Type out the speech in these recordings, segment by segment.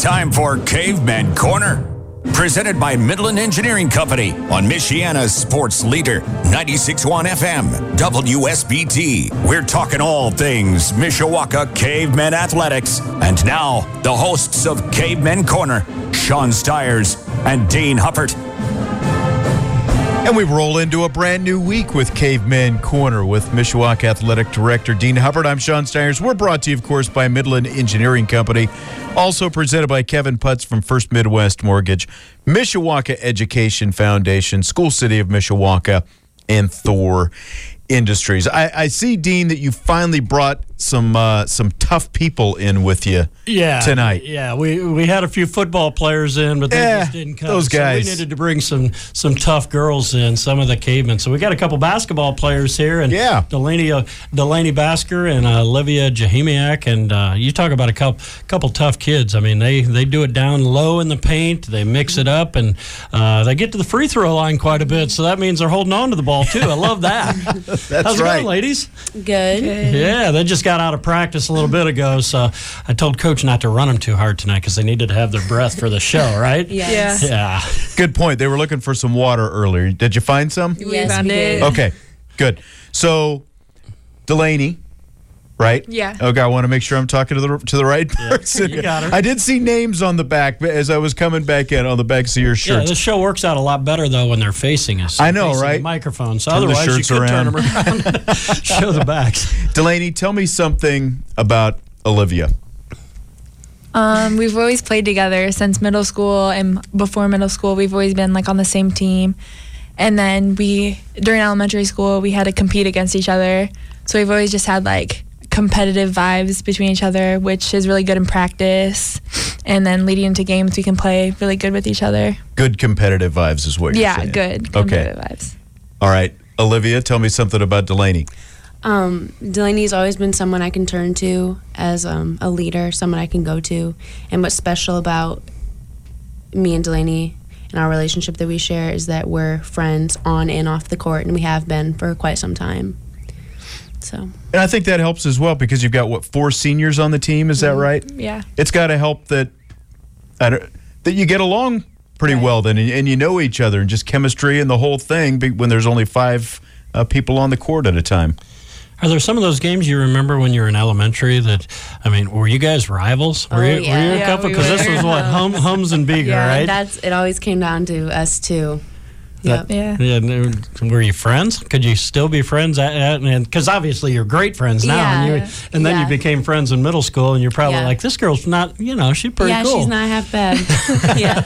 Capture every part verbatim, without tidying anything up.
Time for Caveman Corner. Presented by Midland Engineering Company on Michiana's sports leader, ninety-six point one F M, W S B T. We're talking all things Mishawaka Cavemen athletics. And now, the hosts of Cavemen Corner, Sean Stiers and Dean Huppert. And we roll into a brand new week with Cavemen Corner with Mishawaka Athletic Director Dean Huppert. I'm Sean Stiers. We're brought to you, of course, by Midland Engineering Company. Also presented by Kevin Putz from First Midwest Mortgage, Mishawaka Education Foundation, School City of Mishawaka, and Thor Industries. I, I see, Dean, that you finally brought some uh, some tough people in with you yeah, tonight. Yeah, we we had a few football players in, but they yeah, just didn't come. Those guys. So we needed to bring some some tough girls in, some of the cavemen. So we got a couple basketball players here, and yeah. Delaney uh, Delaney Basker and uh, Olivia Jahimiak, and uh, you talk about a couple couple tough kids. I mean, they they do it down low in the paint, they mix it up, and uh, they get to the free throw line quite a bit. So that means they're holding on to the ball too. I love that. That's How's it right, going, ladies? Good. Good. Yeah, they just got out of practice a little bit ago, so I told Coach not to run them too hard tonight because they needed to have their breath for the show, right? Yes. Yeah. Yeah. Good point. They were looking for some water earlier. Did you find some? Yes, found we it. did. Okay, good. So, Delaney, right? Yeah. Okay, I want to make sure I'm talking to the to the right person. you got her. I did see names on the back as I was coming back in on the backs of your Yeah, shirts. this show works out a lot better, though, when they're facing us. I know, facing right? The microphone. So Turn the otherwise, shirts you could around. turn them around, show the backs. Delaney, tell me something about Olivia. Um, we've always played together since middle school, and before middle school, we've always been like on the same team. And then we, during elementary school, we had to compete against each other. So we've always just had like competitive vibes between each other, which is really good in practice. And then leading into games, we can play really good with each other. Good competitive vibes is what you're Yeah, saying. good competitive vibes. All right. Olivia, tell me something about Delaney. Um, Delaney's always been someone I can turn to as um, a leader, someone I can go to. And what's special about me and Delaney and our relationship that we share is that we're friends on and off the court, and we have been for quite some time. So. And I think that helps as well because you've got, what, four seniors on the team? Is that right? Yeah. It's got to help that I don't, that you get along pretty Right. well then, and, and you know each other, and just chemistry and the whole thing be- when there's only five uh, people on the court at a time. Are there some of those games you remember when you were in elementary that, I mean, were you guys rivals? Were Oh, you, yeah. Were you a Yeah, couple? we Because this were. was what, hum, Hums and Beager, Yeah, right? That's it. Always came down to us two. That- Yep. Yeah. Yeah, and were you friends? Could you still be friends? At Because obviously you're great friends now, and, Yeah. you, and then Yeah. you became friends in middle school, and you're probably Yeah. like, this girl's not, you know, she's pretty yeah, cool. she's not half bad. yeah.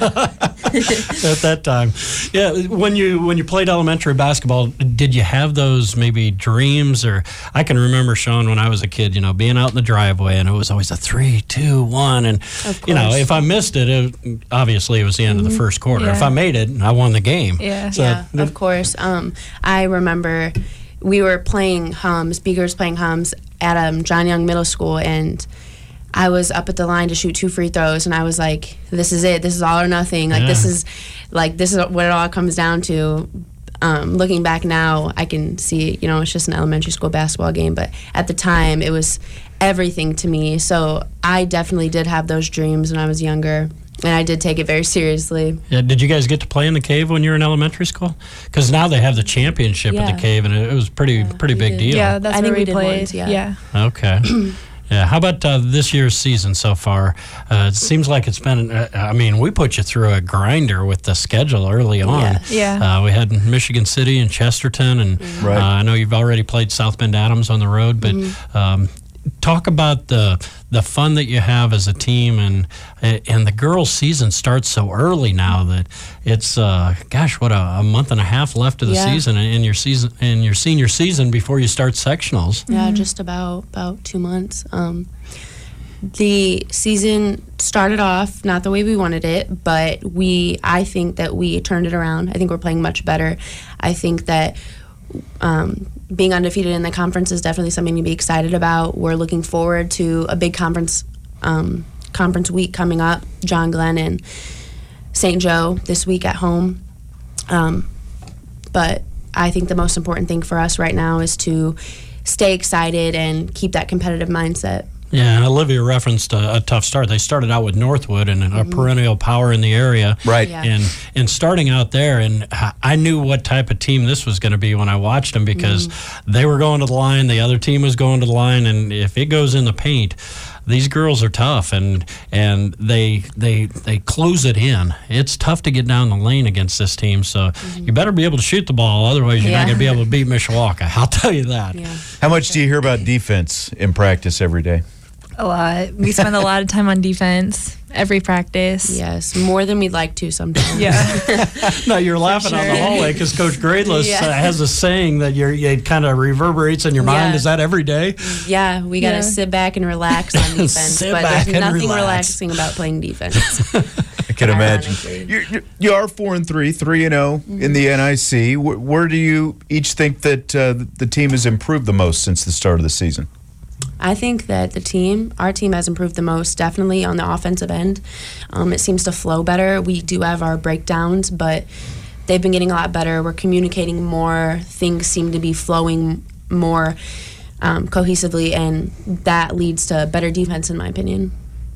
At that time. Yeah, when you when you played elementary basketball, did you have those maybe dreams? Or I can remember, Sean, when I was a kid, you know, being out in the driveway, and it was always a three, two, one, and Of you know, course. if I missed it, it obviously it was the end of the first quarter. Yeah. If I made it, I won the game. Yeah. So, yeah, of course. Um, I remember we were playing Hums, Beaker was playing Hums at um, John Young Middle School, and I was up at the line to shoot two free throws, and I was like, this is it. This is all or nothing. Like, Yeah. this is like this is what it all comes down to. Um, looking back now, I can see, you know, it's just an elementary school basketball game, but at the time, it was everything to me. So I definitely did have those dreams when I was younger, and I did take it very seriously. yeah, did you guys get to play in the cave when you were in elementary school? Because now they have the championship at Yeah. the cave, and it was pretty Yeah, pretty we big did. deal. Yeah, that's I where think we we did played. once, yeah. yeah. Okay. Yeah. How about uh, this year's season so far? Uh, it seems like it's been, uh, I mean, we put you through a grinder with the schedule early on. Yeah. Yeah. Uh, we had Michigan City and Chesterton, and Right. uh, I know you've already played South Bend Adams on the road, but um, talk about the the fun that you have as a team, and and the girls' season starts so early now that it's uh, gosh, what a, a month and a half left of the Yeah. season in your season in your senior season before you start sectionals. Yeah, just about about two months. Um, the season started off not the way we wanted it, but we I think that we turned it around. I think we're playing much better. I think that um, being undefeated in the conference is definitely something to be excited about. We're looking forward to a big conference um, conference week coming up. John Glenn and Saint Joe this week at home. Um, but I think the most important thing for us right now is to stay excited and keep that competitive mindset. Yeah, and Olivia referenced a, a tough start. They started out with Northwood and a mm-hmm. perennial power in the area. Right. Yeah. And and starting out there, and I knew what type of team this was going to be when I watched them because mm-hmm. they were going to the line, the other team was going to the line, and if it goes in the paint, these girls are tough, and and they they they close it in. It's tough to get down the lane against this team, so mm-hmm. you better be able to shoot the ball. Otherwise, you're yeah. not going to be able to beat Mishawaka. I'll tell you that. Yeah. How much do you hear about defense in practice every day? A lot. We spend a lot of time on defense every practice. Yes, more than we'd like to sometimes. Yeah. No, you're laughing sure. on the hallway because Coach Gradeless Yeah. uh, has a saying that you're, it kind of reverberates in your mind. Yeah. Is that every day? Yeah, we got to Yeah. sit back and relax on defense. Sit but back there's and nothing relax. relaxing about playing defense. I can imagine. Ironically. You're, you're, you are four and three, three and zero in the N I C. Where, where do you each think that uh, the team has improved the most since the start of the season? I think that the team, our team has improved the most, definitely on the offensive end. Um, it seems to flow better. We do have our breakdowns, but they've been getting a lot better. We're communicating more. Things seem to be flowing more um, cohesively, and that leads to better defense, in my opinion.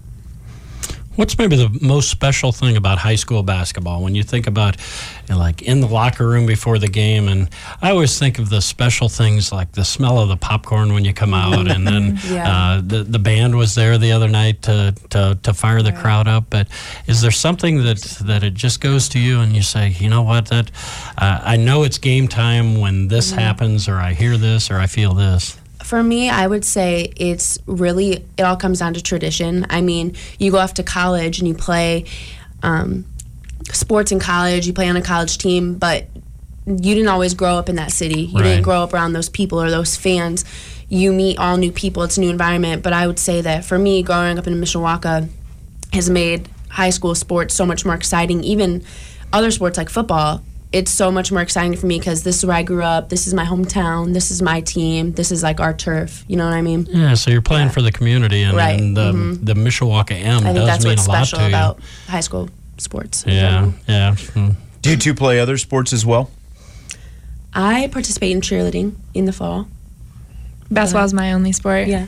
What's maybe the most special thing about high school basketball when you think about, you know, like in the locker room before the game? And I always think of the special things like the smell of the popcorn when you come out, and then Yeah. uh, the the band was there the other night to to, to fire the Right. crowd up. But is there something that that it just goes to you and you say, you know what, that uh, I know it's game time when this Mm-hmm. happens, or I hear this, or I feel this. For me, I would say it's really, it all comes down to tradition. I mean, you go off to college and you play um, sports in college, you play on a college team, but you didn't always grow up in that city. You Right. didn't grow up around those people or those fans. You meet all new people, it's a new environment. But I would say that for me, growing up in Mishawaka has made high school sports so much more exciting. Even other sports like football, it's so much more exciting for me because this is where I grew up. This is my hometown. This is my team. This is like our turf. You know what I mean? Yeah, so you're playing Yeah. for the community, and, Right. and the, Mhm. the Mishawaka M I think does that's mean what's a lot special to about high school sports. in you. Yeah, general. yeah. Mm. Do you two play other sports as well? I participate in cheerleading in the fall. Basketball is my only sport. Yeah.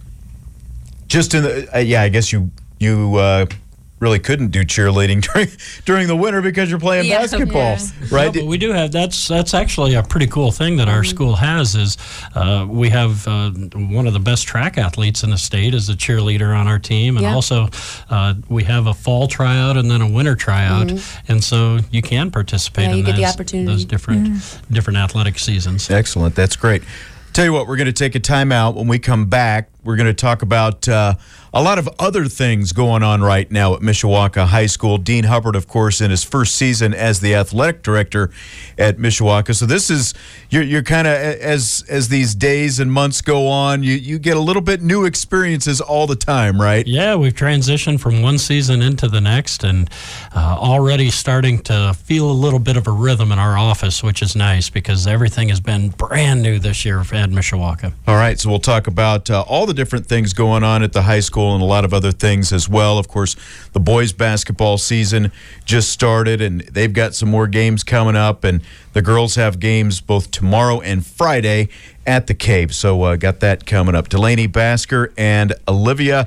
Just in the uh, yeah, I guess you you uh, really couldn't do cheerleading during during the winter because you're playing Yeah, basketball, yeah. right? No, but we do have that's that's actually a pretty cool thing that our school has is uh, we have uh, one of the best track athletes in the state is a cheerleader on our team, and Yeah. also uh, we have a fall tryout and then a winter tryout, and so you can participate Yeah, in you get the those, opportunity. those different different athletic seasons. Excellent. That's great. Tell you what, we're going to take a timeout. When we come back, we're going to talk about uh, a lot of other things going on right now at Mishawaka High School. Dean Hubbard, of course, in his first season as the athletic director at Mishawaka. So this is you're, you're kind of as as these days and months go on, you you get a little bit new experiences all the time, right? Yeah, we've transitioned from one season into the next, and uh, already starting to feel a little bit of a rhythm in our office, which is nice because everything has been brand new this year at Mishawaka. All right, so we'll talk about uh, all the different things going on at the high school and a lot of other things as well. Of course, the boys basketball season just started, and they've got some more games coming up, and the girls have games both tomorrow and Friday at the Cape. So uh, got that coming up. Delaney Basker and Olivia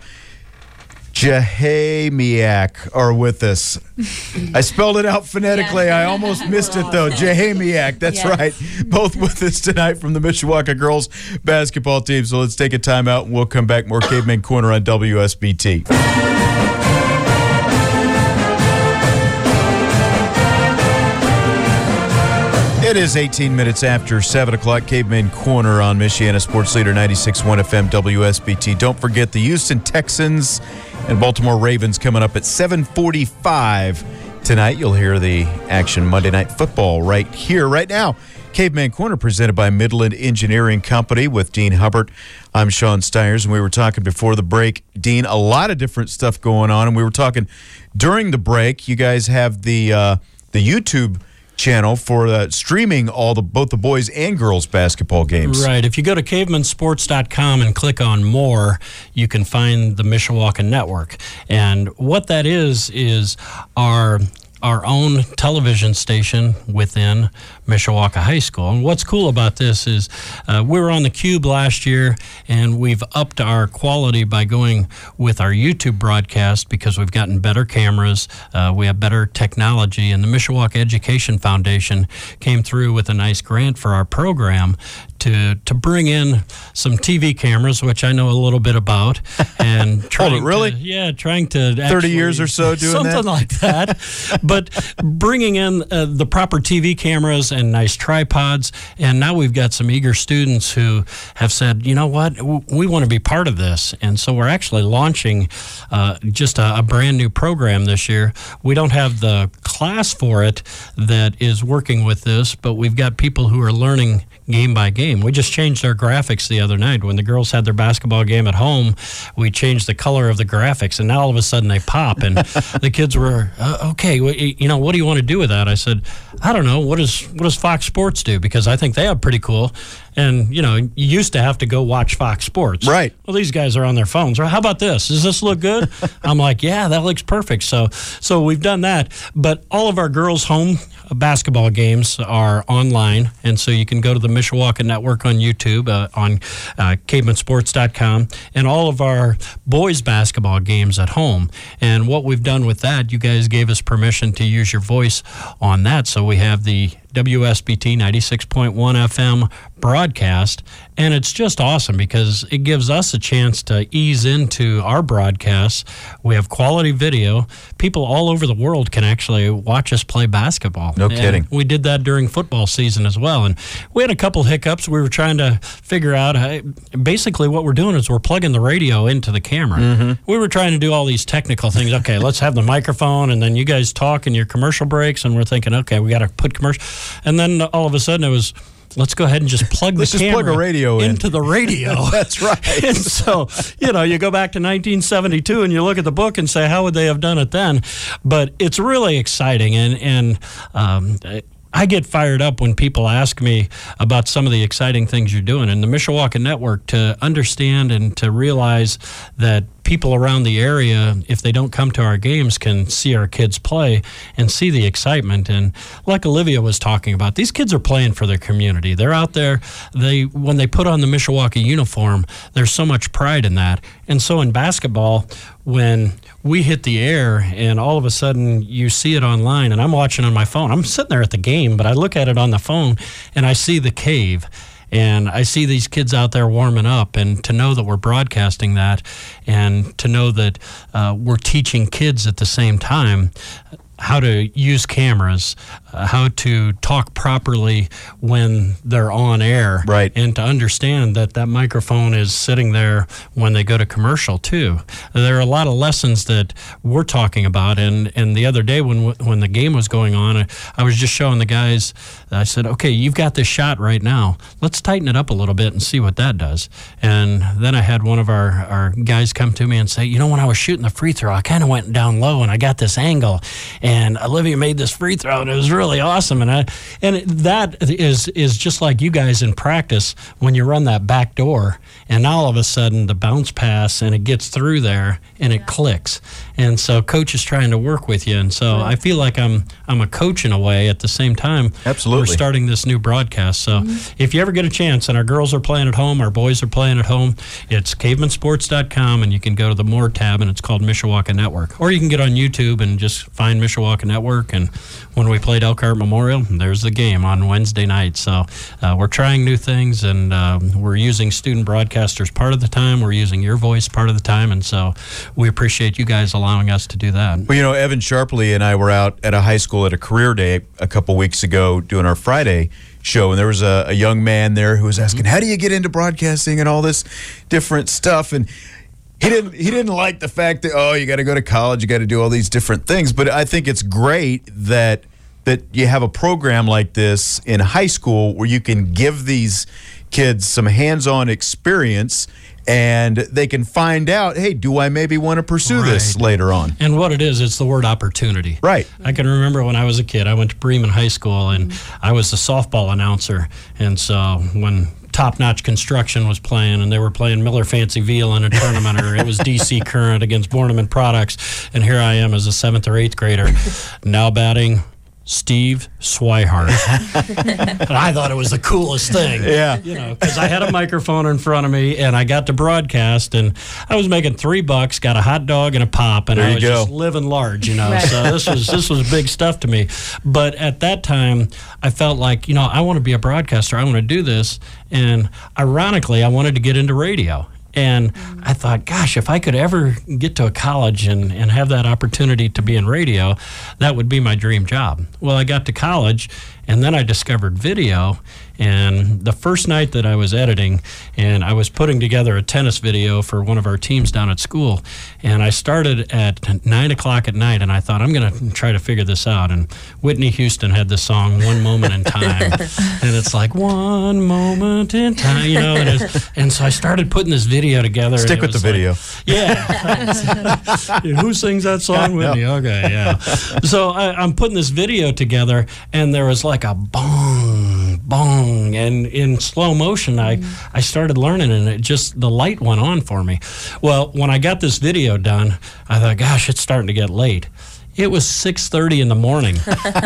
Jahamiak are with us. I spelled it out phonetically. I almost missed it, though. Jahamiak, that's Yeah. right. Both with us tonight from the Mishawaka girls basketball team. So let's take a timeout, and we'll come back. More Caveman Corner on W S B T. It is eighteen minutes after seven o'clock. Caveman Corner on Michiana Sports Leader ninety-six point one F M W S B T. Don't forget the Houston Texans and Baltimore Ravens coming up at seven forty-five tonight. You'll hear the action Monday Night Football right here, right now. Caveman Corner presented by Midland Engineering Company with Dean Hubbard. I'm Sean Stiers, and we were talking before the break. Dean, a lot of different stuff going on, and we were talking during the break. You guys have the uh, the YouTube channel for uh, streaming all the both the boys and girls basketball games. Right. If you go to caveman sports dot com and click on more, you can find the Mishawaka Network. And what that is is our our own television station within Mishawaka High School. And what's cool about this is uh, we were on the Cube last year, and we've upped our quality by going with our YouTube broadcast because we've gotten better cameras, uh, we have better technology, and the Mishawaka Education Foundation came through with a nice grant for our program to to bring in some T V cameras, which I know a little bit about, and trying oh, really? to, yeah, trying to thirty actually, years or so doing something that? like that, but bringing in uh, the proper T V cameras and nice tripods, and now we've got some eager students who have said, you know what, we want to be part of this, and so we're actually launching uh, just a, a brand new program this year. We don't have the class for it that is working with this, but we've got people who are learning game by game. We just changed our graphics the other night. When the girls had their basketball game at home, we changed the color of the graphics, and now all of a sudden they pop, and the kids were, uh, okay, well, you know, what do you want to do with that? I said, I don't know. What does what does Fox Sports do? Because I think they have pretty cool. And, you know, you used to have to go watch Fox Sports. Right. Well, these guys are on their phones. How about this? Does this look good? I'm like, yeah, that looks perfect. So so we've done that. But all of our girls' home basketball games are online. And so you can go to the Mishawaka Network on YouTube, uh, on uh, caveman sports dot com, and all of our boys' basketball games at home. And what we've done with that, you guys gave us permission to use your voice on that. So we have the W S B T ninety-six point one F M broadcast, and it's just awesome because it gives us a chance to ease into our broadcasts. We have quality video. People all over the world can actually watch us play basketball. No And kidding. we did that during football season as well, and we had a couple hiccups. We were trying to figure out how, basically what we're doing is we're plugging the radio into the camera. Mm-hmm. We were trying to do all these technical things. Okay, let's have the microphone, and then you guys talk in your commercial breaks, and we're thinking, okay, we got to put commercial. And then all of a sudden it was, let's go ahead and just plug the Let's just camera plug a radio in. into the radio. That's right. And so, you know, you go back to nineteen seventy-two and you look at the book and say, how would they have done it then? But it's really exciting. And, and um, I get fired up when people ask me about some of the exciting things you're doing. And the Mishawaka Network, to understand and to realize that people around the area, if they don't come to our games, can see our kids play and see the excitement. And like Olivia was talking about, these kids are playing for their community. They're out there. They when they put on the Mishawaka uniform, there's so much pride in that. And so in basketball, when we hit the air and all of a sudden you see it online, and I'm watching on my phone. I'm sitting there at the game, but I look at it on the phone and I see the cave. And I see these kids out there warming up, and to know that we're broadcasting that, and to know that uh, we're teaching kids at the same time how to use cameras, uh, how to talk properly when they're on air, right, and to understand that that microphone is sitting there when they go to commercial too. There are a lot of lessons that we're talking about, and, and the other day when when the game was going on, I, I was just showing the guys, I said, okay, you've got this shot right now. Let's tighten it up a little bit and see what that does. And then I had one of our, our guys come to me and say, you know, when I was shooting the free throw, I kind of went down low and I got this angle, and Olivia made this free throw, and it was really awesome. And I, and that is is just like you guys in practice when you run that back door, and now all of a sudden the bounce pass and it gets through there and it clicks. And so coach is trying to work with you, and so I feel like I'm I'm a coach in a way. At the same time, absolutely, we're starting this new broadcast. So mm-hmm. if you ever get a chance, and our girls are playing at home, our boys are playing at home, it's caveman sports dot com, and you can go to the More tab, and it's called Mishawaka Network. Or you can get on YouTube and just find Mishawaka Network, and when we played Elkhart Memorial, there's the game on Wednesday night. So uh, we're trying new things, and uh, we're using student broadcasters part of the time. We're using your voice part of the time, and so we appreciate you guys allowing us to do that. Well, you know, Evan Sharpley and I were out at a high school at a career day a couple weeks ago doing our Friday show, and there was a, a young man there who was asking, mm-hmm. how do you get into broadcasting and all this different stuff? And He didn't. He didn't like the fact that, oh, you got to go to college, you got to do all these different things. But I think it's great that that you have a program like this in high school where you can give these kids some hands-on experience, and they can find out, hey, do I maybe want to pursue right. this later on? And what it is, it's the word opportunity. Right. I can remember when I was a kid, I went to Bremen High School, and I was the softball announcer. And so when Top Notch Construction was playing, and they were playing Miller Fancy Veal in a tournament, or it was D C Current against Bornemann Products, and here I am as a seventh or eighth grader, now batting Steve Swihart. And I thought it was the coolest thing. Yeah. You know, because I had a microphone in front of me and I got to broadcast, and I was making three bucks, got a hot dog and a pop, and there I you was go. just living large, you know. Right. So this was this was big stuff to me. But at that time, I felt like, you know, I want to be a broadcaster. I want to do this. And ironically, I wanted to get into radio. And I thought, gosh, if I could ever get to a college and, and have that opportunity to be in radio, that would be my dream job. Well, I got to college, and then I discovered video. And the first night that I was editing, and I was putting together a tennis video for one of our teams down at school, and I started at nine o'clock at night, and I thought, I'm going to try to figure this out. And Whitney Houston had this song, One Moment in Time, and it's like, one moment in time, you know. And, it's, and so I started putting this video together. Stick and it with the was video. like, yeah. Who sings that song? Whitney. Okay, yeah. So I, I'm putting this video together, and there was like a bong, bong, and in slow motion, I, I started learning, and it just, the light went on for me. Well, when I got this video done, I thought, gosh, it's starting to get late. It was six thirty in the morning.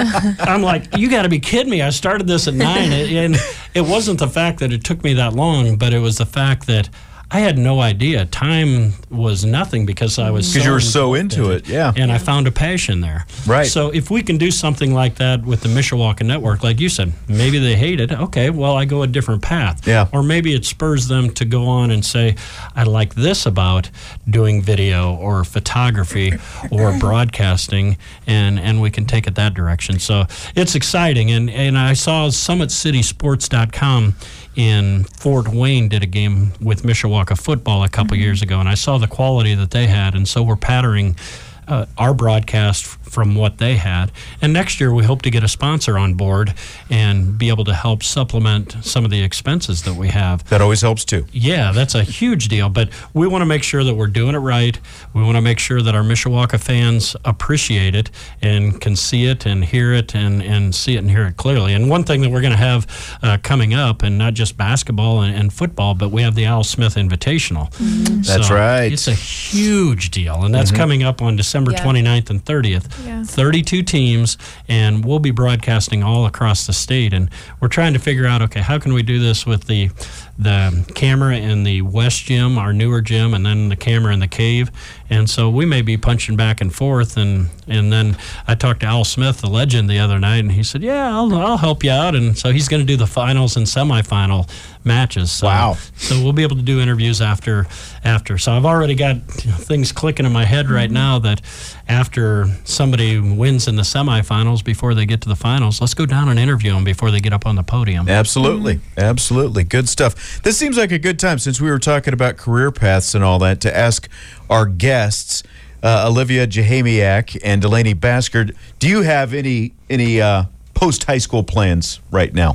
I'm like, you got to be kidding me. I started this at nine, and it wasn't the fact that it took me that long, but it was the fact that I had no idea. Time was nothing because I was Because so you were so involved into in it, yeah. And I found a passion there. Right. So if we can do something like that with the Mishawaka Network, like you said, maybe they hate it. Okay, well, I go a different path. Yeah. Or maybe it spurs them to go on and say, I like this about doing video or photography or broadcasting, and, and we can take it that direction. So it's exciting. And, and I saw Summit City Sports dot com in Fort Wayne did a game with Mishawaka football a couple mm-hmm. years ago, and I saw the quality that they had, and so we're patterning uh, our broadcast f- from what they had. And next year we hope to get a sponsor on board and be able to help supplement some of the expenses that we have. That always helps too. Yeah, that's a huge deal, but we want to make sure that we're doing it right. We want to make sure that our Mishawaka fans appreciate it and can see it and hear it and, and see it and hear it clearly. And one thing that we're going to have uh, coming up, and not just basketball and, and football, but we have the Al Smith Invitational. Mm-hmm. That's So right. It's a huge deal, and that's mm-hmm. coming up on December Yeah. twenty-ninth and thirtieth. Yeah. thirty-two teams, and we'll be broadcasting all across the state. And we're trying to figure out, okay, how can we do this with the the camera in the West Gym, our newer gym, and then the camera in the cave. And so we may be punching back and forth. And, and then I talked to Al Smith, the legend, the other night, and he said, yeah, I'll, I'll help you out. And so he's going to do the finals and semifinal matches. So, Wow. So we'll be able to do interviews after. after. So I've already got you know, things clicking in my head right now that after somebody wins in the semifinals, before they get to the finals, let's go down and interview them before they get up on the podium. Absolutely. Mm-hmm. Absolutely. Good stuff. This seems like a good time, since we were talking about career paths and all that, to ask our guests, uh, Olivia Jahamiak and Delaney Basker, do you have any any uh, post-high school plans right now?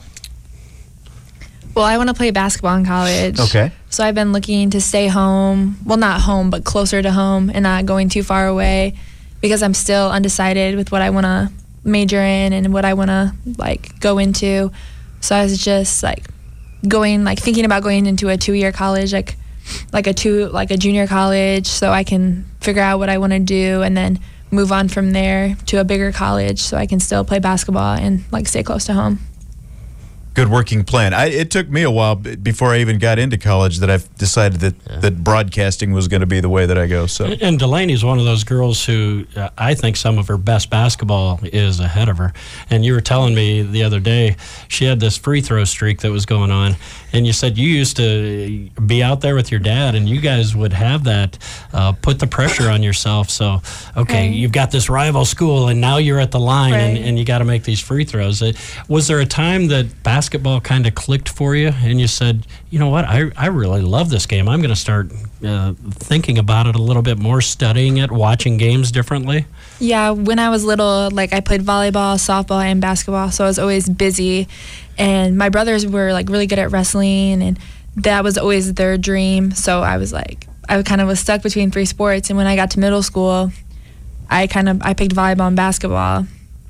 Well, I want to play basketball in college. Okay. So I've been looking to stay home. Well, not home, but closer to home and not going too far away, because I'm still undecided with what I want to major in and what I want to like go into. So I was just like going, like thinking about going into a two-year college, like like a two, like a junior college, so I can figure out what I want to do and then move on from there to a bigger college, so I can still play basketball and like stay close to home. Good working plan. I, it took me a while b- before I even got into college that I've decided that, yeah. that broadcasting was going to be the way that I go. So, and Delaney's one of those girls who uh, I think some of her best basketball is ahead of her. And you were telling me the other day she had this free throw streak that was going on, and you said you used to be out there with your dad, and you guys would have that uh, put the pressure on yourself. So, okay, right. You've got this rival school, and now you're at the line, right. and, and you got to make these free throws. Uh, was there a time that basketball Basketball kind of clicked for you, and you said, you know what, I, I really love this game. I'm going to start uh, thinking about it a little bit more, studying it, watching games differently? Yeah, when I was little, like I played volleyball, softball, and basketball, so I was always busy. And my brothers were like really good at wrestling, and that was always their dream. So I was like, I kind of was stuck between three sports. And when I got to middle school, I kind of I picked volleyball and basketball.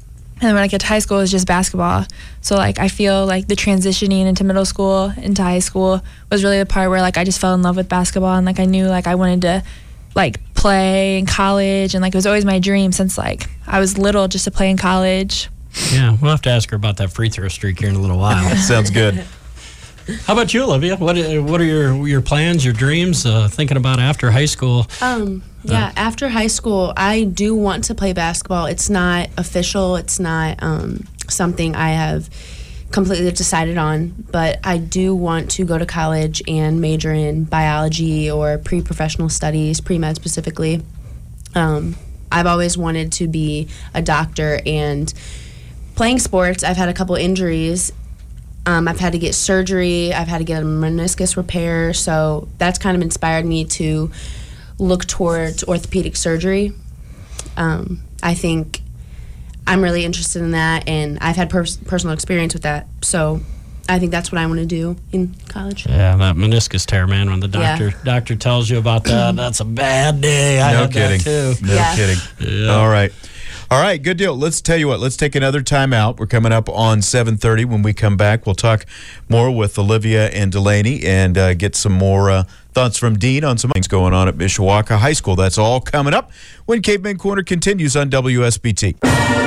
And then when I get to high school, it's just basketball. So, like, I feel like the transitioning into middle school, into high school, was really the part where, like, I just fell in love with basketball. And, like, I knew, like, I wanted to, like, play in college. And, like, it was always my dream since, like, I was little just to play in college. Yeah, we'll have to ask her about that free throw streak here in a little while. Sounds good. How about you, Olivia? What What are your your plans, your dreams, uh, thinking about after high school? Um, yeah, uh, after high school, I do want to play basketball. It's not official. It's not um, something I have completely decided on, but I do want to go to college and major in biology or pre-professional studies, pre-med specifically. Um, I've always wanted to be a doctor, and playing sports, I've had a couple injuries. Um, I've had to get surgery. I've had to get a meniscus repair. So that's kind of inspired me to look towards orthopedic surgery. Um, I think I'm really interested in that, and I've had pers- personal experience with that. So I think that's what I want to do in college. Yeah, that meniscus tear, man, when the doctor yeah. doctor tells you about that, that's a bad day. I no had kidding. that too. No yeah. kidding. Yeah. All right. All right, good deal. Let's tell you what, let's take another time out. We're coming up on seven thirty. When we come back, we'll talk more with Olivia and Delaney and uh, get some more uh, thoughts from Dean on some things going on at Mishawaka High School. That's all coming up when Caveman Corner continues on W S B T.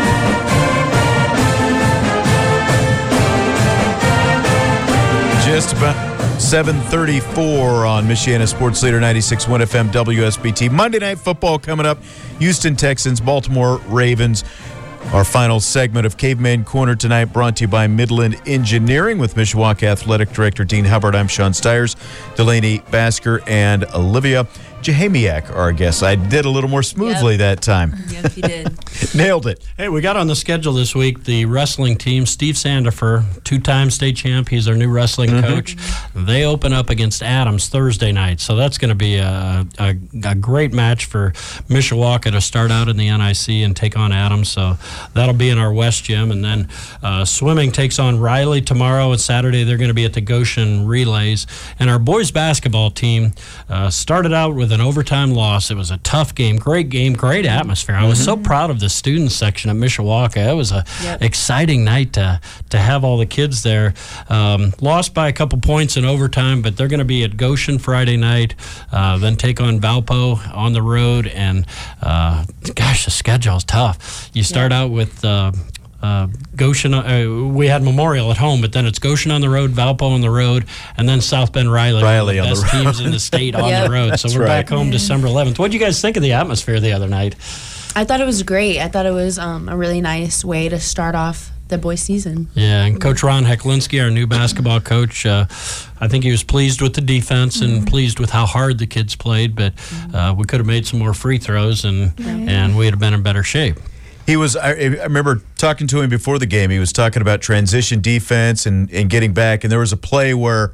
Just about seven thirty-four on Michiana Sports Leader ninety-six point one F M W S B T. Monday Night Football coming up. Houston Texans, Baltimore Ravens. Our final segment of Caveman Corner tonight brought to you by Midland Engineering with Mishawaka Athletic Director Dean Hubbard. I'm Sean Stiers, Delaney Basker, and Olivia Jahamiak are our guests. I did a little more smoothly yep. that time. Yes, you did. Nailed it. Hey, we got on the schedule this week the wrestling team. Steve Sandifer, two-time state champ. He's our new wrestling mm-hmm. coach. They open up against Adams Thursday night, so that's going to be a, a, a great match for Mishawaka to start out in the N I C and take on Adams. So that'll be in our West Gym. And then uh, swimming takes on Riley tomorrow. And Saturday they're going to be at the Goshen Relays. And our boys basketball team uh, started out with an overtime loss. It was a tough game, great game, great atmosphere. I was mm-hmm. so proud of the student section at Mishawaka. It was a yep. exciting night to to have all the kids there. Um, lost by a couple points in overtime, but they're going to be at Goshen Friday night, uh, then take on Valpo on the road. And uh, gosh, the schedule is tough. You start yep. out with uh, Uh, Goshen, uh, we had Memorial at home, but then it's Goshen on the road, Valpo on the road, and then South Bend Riley, Riley one of the best on the road. teams in the state on yep. the road. So That's we're right. back home December eleventh. What did you guys think of the atmosphere the other night? I thought it was great. I thought it was um, a really nice way to start off the boys' season. Yeah, and Coach Ron Heklinski, our new basketball coach, uh, I think he was pleased with the defense and mm-hmm. pleased with how hard the kids played, but uh, we could have made some more free throws, and right. and we'd have been in better shape. He was. I, I remember talking to him before the game. He was talking about transition defense and, and getting back. And there was a play where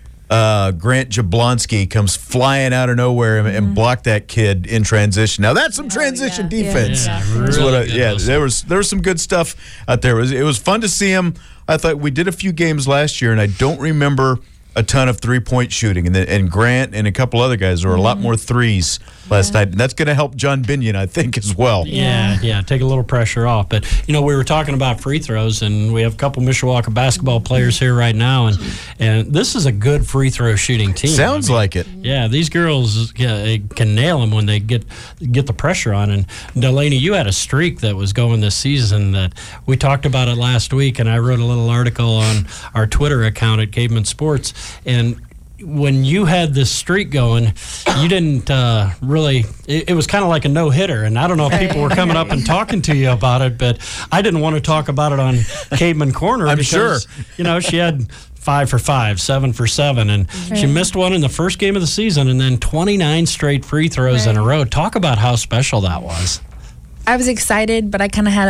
uh, Grant Jablonski comes flying out of nowhere and, mm-hmm. and blocked that kid in transition. Now that's some oh, transition yeah. defense. Yeah, Yeah, really what I, good yeah whistle. there was there was some good stuff out there. It was, it was fun to see him. I thought we did a few games last year, and I don't remember a ton of three-point shooting. And, the, and Grant and a couple other guys, there were a lot more threes last night. And that's going to help John Binion, I think, as well. Yeah, yeah, take a little pressure off. But, you know, we were talking about free throws, and we have a couple Mishawaka basketball players here right now, and and this is a good free throw shooting team. Sounds I mean, like it. Yeah, these girls yeah, can nail them when they get get the pressure on. And, Delaney, you had a streak that was going this season that we talked about it last week, and I wrote a little article on our Twitter account at Caveman Sports. And when you had this streak going, you didn't uh, really, it, it was kind of like a no-hitter. And I don't know if people were coming up and talking to you about it, but I didn't want to talk about it on Caveman Corner. I'm because, sure. You know, she had five for five, seven for seven, and right. she missed one in the first game of the season, and then twenty-nine straight free throws right. in a row. Talk about how special that was. I was excited, but I kind of had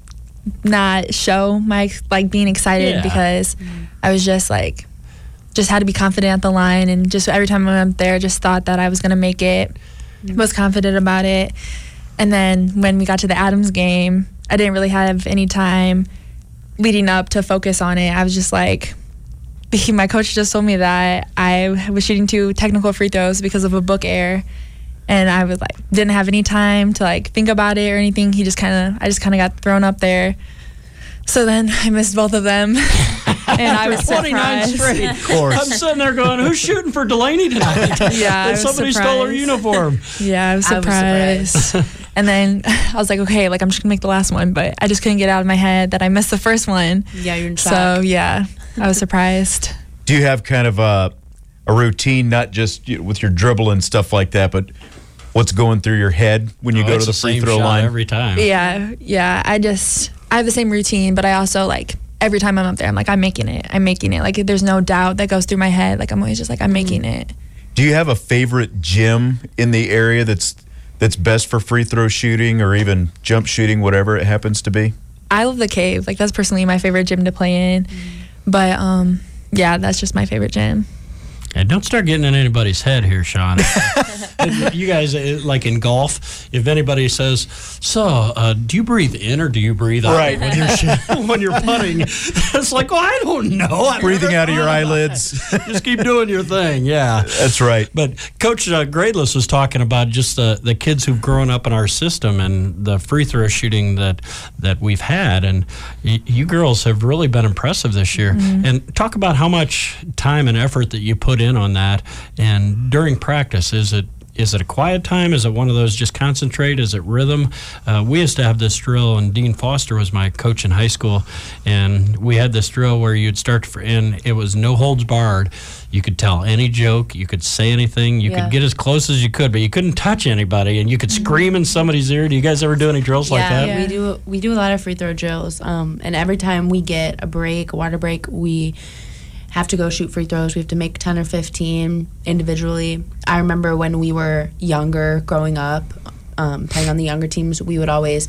to not show my, like, being excited yeah. because I was just, like, just had to be confident at the line, and just every time I went there, just thought that I was going to make it, mm-hmm. was confident about it. And then when we got to the Adams game, I didn't really have any time leading up to focus on it. I was just like, my coach just told me that I was shooting two technical free throws because of a book error, and I was like, didn't have any time to like think about it or anything. He just kind of, I just kind of got thrown up there. So then I missed both of them. And I was twenty-nine surprised. straight. Of course. I'm sitting there going, who's shooting for Delaney tonight? Yeah, I And was somebody stole her surprised. uniform. Yeah, I was I was surprised. And then I was like, okay, like I'm just gonna make the last one, but I just couldn't get out of my head that I missed the first one. Yeah, you're in shock. So yeah, I was surprised. Do you have kind of a, a routine, not just you know, with your dribble and stuff like that, but what's going through your head when you Oh, go it's to the the free same throw shot line? every time. Yeah, yeah. I just I have the same routine, but I also like every time I'm up there, I'm like, I'm making it. I'm making it. Like there's no doubt that goes through my head. Like I'm always just like, I'm making it. Do you have a favorite gym in the area that's that's best for free throw shooting or even jump shooting, whatever it happens to be? I love the Cave. Like that's personally my favorite gym to play in. But um, yeah, that's just my favorite gym. Yeah, don't start getting in anybody's head here, Sean. You guys, uh, like in golf, if anybody says, so, uh, do you breathe in or do you breathe out Right. when you're sh- when you're putting? It's like, well, I don't know. I've Breathing never out of your thought about eyelids. that. Just keep doing your thing, yeah. That's right. But Coach uh, Gradeless was talking about just the, the kids who've grown up in our system and the free throw shooting that that we've had. And y- you girls have really been impressive this year. And talk about how much time and effort that you put in on that. And during practice, is it is it a quiet time? Is it one of those just concentrate? Is it rhythm? Uh, we used to have this drill, and Dean Foster was my coach in high school, and we had this drill where you'd start, to, and it was no holds barred. You could tell any joke, you could say anything, you Yeah. could get as close as you could, but you couldn't touch anybody, and you could scream in somebody's ear. Do you guys ever do any drills like yeah, that? we do. We do a lot of free throw drills, um, and every time we get a break, a water break, we have to go shoot free throws. We have to make ten or fifteen individually. I remember when we were younger, growing up, um, playing on the younger teams, we would always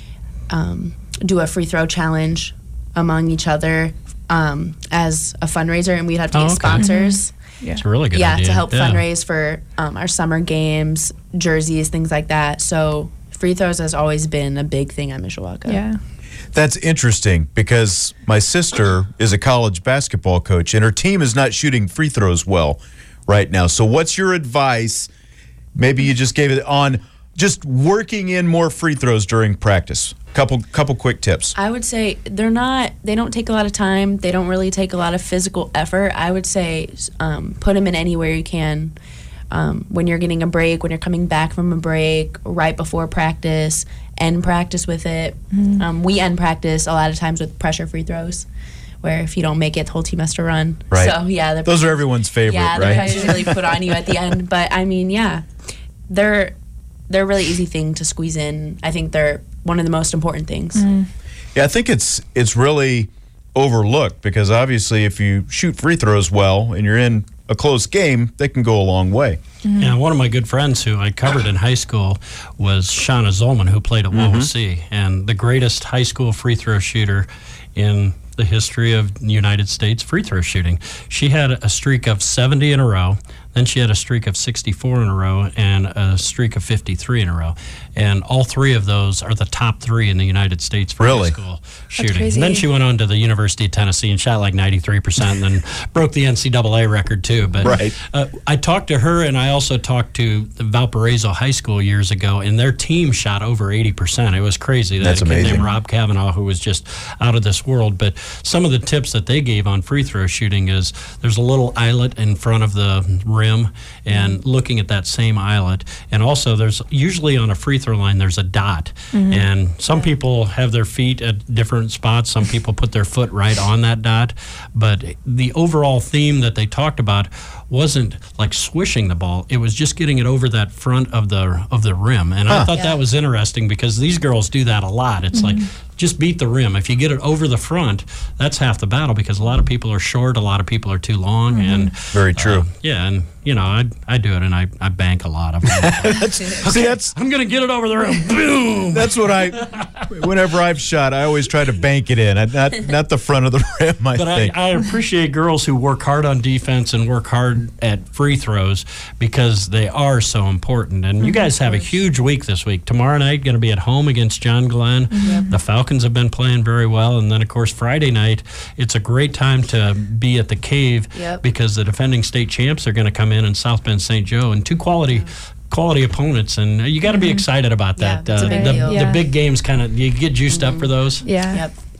um, do a free throw challenge among each other um, as a fundraiser, and we'd have to Oh, get okay. sponsors. It's a really good yeah, idea. to help Yeah. fundraise for um, our summer games, jerseys, things like that. So free throws has always been a big thing at Mishawaka. Yeah. That's interesting because my sister is a college basketball coach and her team is not shooting free throws well right now. So what's your advice? Maybe you just gave it on just working in more free throws during practice. Couple couple quick tips. I would say they're not, they don't take a lot of time. They don't really take a lot of physical effort. I would say um, put them in anywhere you can. Um, when you're getting a break, when you're coming back from a break, right before practice, end practice with it. Um, we end practice a lot of times with pressure free throws, where if you don't make it, the whole team has to run. Right. So, yeah. they're- Those are everyone's favorite, yeah, right? they're usually put on you at the end. But, I mean, yeah, they're, they're a really easy thing to squeeze in. I think they're one of the most important things. Yeah, I think it's it's really overlooked because obviously if you shoot free throws well and you're in a close game, they can go a long way. Yeah, one of my good friends who I covered in high school was Shauna Zolman, who played at Wawasee, and the greatest high school free throw shooter in the history of United States free throw shooting. She had a streak of seventy in a row, then she had a streak of sixty-four in a row, and a streak of fifty-three in a row. And all three of those are the top three in the United States for Really? high school shooting. crazy. And then she went on to the University of Tennessee and shot like ninety-three percent and then broke the N C double A record too. But Right. uh, I talked to her, and I also talked to the Valparaiso High School years ago, and their team shot over eighty percent. It was crazy. They That's had a kid amazing. named Rob Kavanaugh who was just out of this world. But some of the tips that they gave on free throw shooting is there's a little eyelet in front of the rim, and looking at that same eyelet. And also there's usually on a free throw line, there's a dot. And some people have their feet at different spots. Some people put their foot right on that dot. But the overall theme that they talked about wasn't like swishing the ball. It was just getting it over that front of the of the rim. And I thought that was interesting because these girls do that a lot. It's like just beat the rim. If you get it over the front, that's half the battle because a lot of people are short, a lot of people are too long. And Very true. uh, yeah, and you know, I I do it and I, I bank a lot of them. See, that's I'm gonna get it over the rim. Boom. that's what I. Whenever I've shot, I always try to bank it in, not not the front of the rim. I But I, think. I appreciate girls who work hard on defense and work hard at free throws because they are so important. And you guys have a huge week this week. Tomorrow night, going to be at home against John Glenn. The Falcons have been playing very well. And then, of course, Friday night, it's a great time to be at the Cave Yep. because the defending state champs are going to come in in South Bend Saint Joe and two quality quality opponents. And you got to be excited about Yeah, that. it's a big the, deal. the Yeah. big games kind of, you get juiced up for those. Yeah. Yep.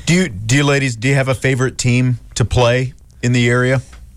Do you, do you ladies, do you have a favorite team to play in the area?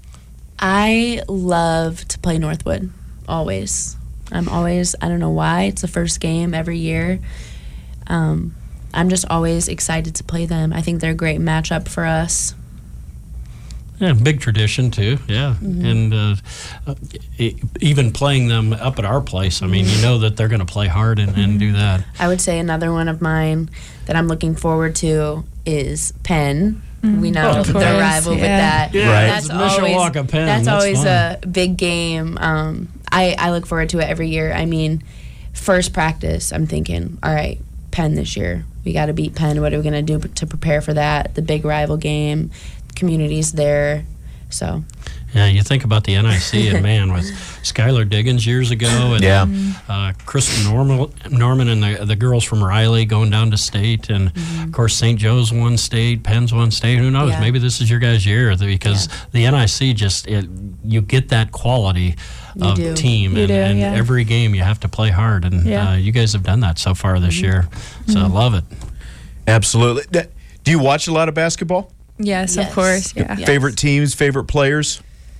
I love to play Northwood, always. I'm always, I don't know why, it's the first game every year. Um, I'm just always excited to play them. I think they're a great matchup for us. Yeah, big tradition too. Yeah, mm-hmm. and uh, uh, e- even playing them up at our place. I mean, you know that they're going to play hard and, and do that. I would say another one of mine that I'm looking forward to is Penn. Mm-hmm. We know oh, the rival yeah. with that. Yeah, right. That's Mishawaka always Penn. that's, That's always fun. a big game. Um, I I look forward to it every year. I mean, first practice, I'm thinking, all right, Penn this year. We got to beat Penn. What are we going to do to prepare for that? The big rival game. Community's there. So, yeah, you think about the N I C and man, with Skylar Diggins years ago, and yeah. uh, Kristen Norman, Norman and the the girls from Riley going down to state, and mm-hmm. of course Saint Joe's won state, Penn's won state. Who knows? Yeah. Maybe this is your guys' year because yeah. the N I C just it, you get that quality you of do. team, You and, do, and yeah. every game you have to play hard, and Yeah. uh, you guys have done that so far this Mm-hmm. year. So I Mm-hmm. love it. Absolutely. Do you watch a lot of basketball? Yes, Yes. of course. Yeah. Yes. Favorite teams, favorite players?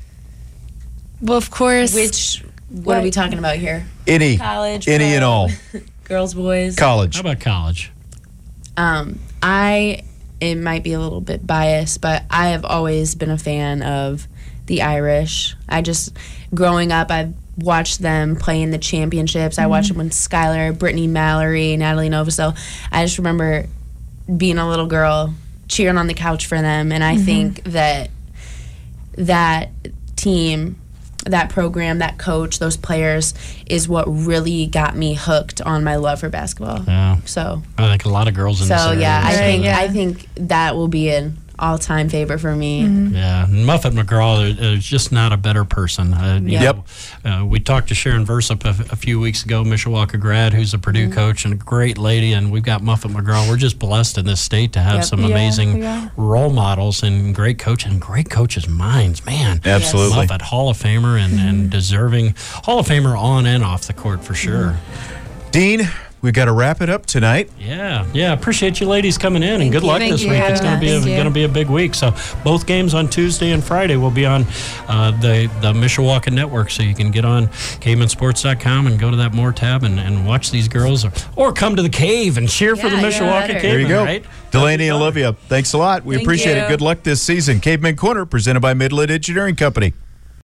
Well, of course. Which, what, What? are we talking about here? Any. College, Any and pro, all. girls, boys. College. How about college? Um, I, it might be a little bit biased, but I have always been a fan of the Irish. I just, growing up, I've watched them play in the championships. I watched them with Skylar, Brittany Mallory, Natalie Novosel. I just remember being a little girl cheering on the couch for them, and I think that that team, that program, that coach, those players is what really got me hooked on my love for basketball. Yeah, So, I think a lot of girls in this so area. yeah, I Right, think yeah. I think that will be an all-time favorite for me. Yeah, Muffet McGraw is is just not a better person. Uh, you Yep. know, uh, we talked to Sharon Versup a, a few weeks ago, Mishawaka grad, who's a Purdue coach and a great lady, and we've got Muffet McGraw. We're just blessed in this state to have Yep. some Yeah, amazing yeah. role models and great coach and great coaches' minds. Man, Absolutely. Muffet, Hall of Famer and, and deserving Hall of Famer on and off the court for sure. Dean, we've got to wrap it up tonight. Yeah, yeah. Appreciate you ladies coming in, and Thank good you. luck Thank this you week. for It's going to having be a, us. Thank you. going to be a big week. So both games on Tuesday and Friday will be on uh, the the Mishawaka Network. So you can get on caveman sports dot com and go to that More tab and, and watch these girls, or, or come to the cave and cheer for the Yeah, yeah, Mishawaka better. Cavemen. There you go. Right? Delaney and Olivia, thanks a lot. We Thank appreciate it. you. Good luck this season. Caveman Corner, presented by Midland Engineering Company.